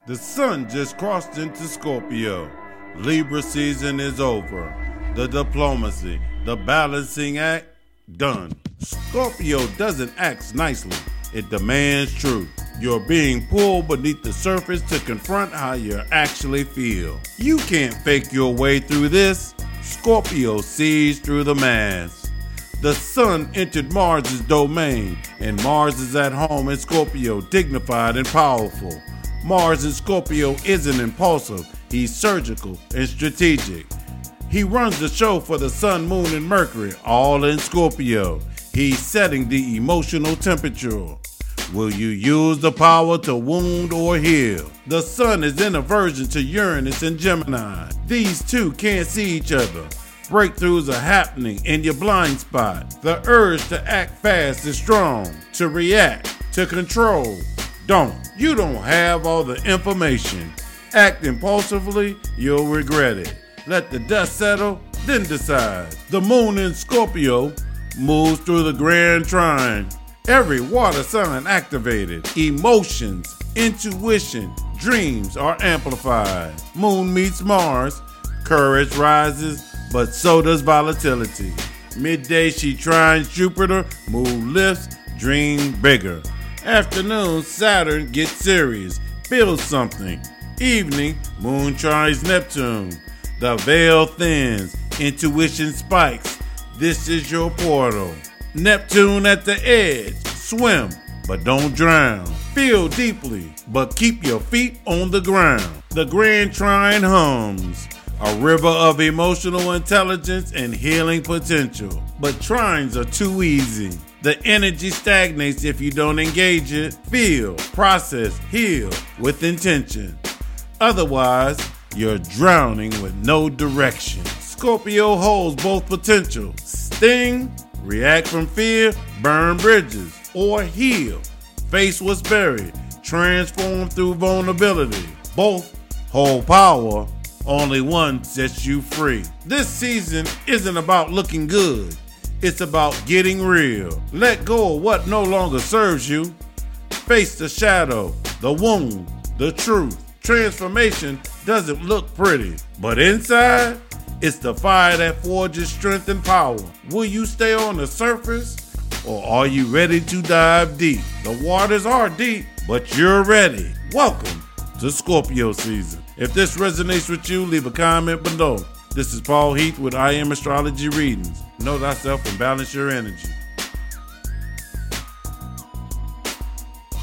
The sun just crossed into Scorpio. Libra season is over. The diplomacy, the balancing act, done. Scorpio doesn't act nicely. It demands truth. You're being pulled beneath the surface to confront how you actually feel. You can't fake your way through this. Scorpio sees through the mask. The sun entered Mars' domain, and Mars is at home in Scorpio, dignified and powerful. Mars in Scorpio isn't impulsive, he's surgical and strategic. He runs the show for the sun, moon, and Mercury, all in Scorpio. He's setting the emotional temperature. Will you use the power to wound or heal? The sun is in aversion to Uranus and Gemini. These two can't see each other. Breakthroughs are happening in your blind spot. The urge to act fast is strong. To react, to control. You don't have all the information. Act impulsively, you'll regret it. Let the dust settle, then decide. The moon in Scorpio moves through the grand trine. Every water sign activated. Emotions, intuition, dreams are amplified. Moon meets Mars. Courage rises, but so does volatility. Midday she trines Jupiter. Mood lifts, dream bigger. Afternoon, Saturn gets serious, builds something. Evening, Moon trines Neptune. The veil thins, intuition spikes. This is your portal. Neptune at the edge. Swim, but don't drown. Feel deeply, but keep your feet on the ground. The grand trine hums, a river of emotional intelligence and healing potential. But trines are too easy. The energy stagnates if you don't engage it. Feel, process, heal with intention. Otherwise, you're drowning with no direction. Scorpio holds both potential. Sting, react from fear, burn bridges, or heal. Face what's buried, transform through vulnerability. Both hold power. Only one sets you free. This season isn't about looking good. It's about getting real. Let go of what no longer serves you. Face the shadow, the wound, the truth. Transformation doesn't look pretty, but inside, it's the fire that forges strength and power. Will you stay on the surface, or are you ready to dive deep? The waters are deep, but you're ready. Welcome to Scorpio season. If this resonates with you, leave a comment below. This is Paul Heath with I Am Astrology Readings. Know thyself and balance your energy.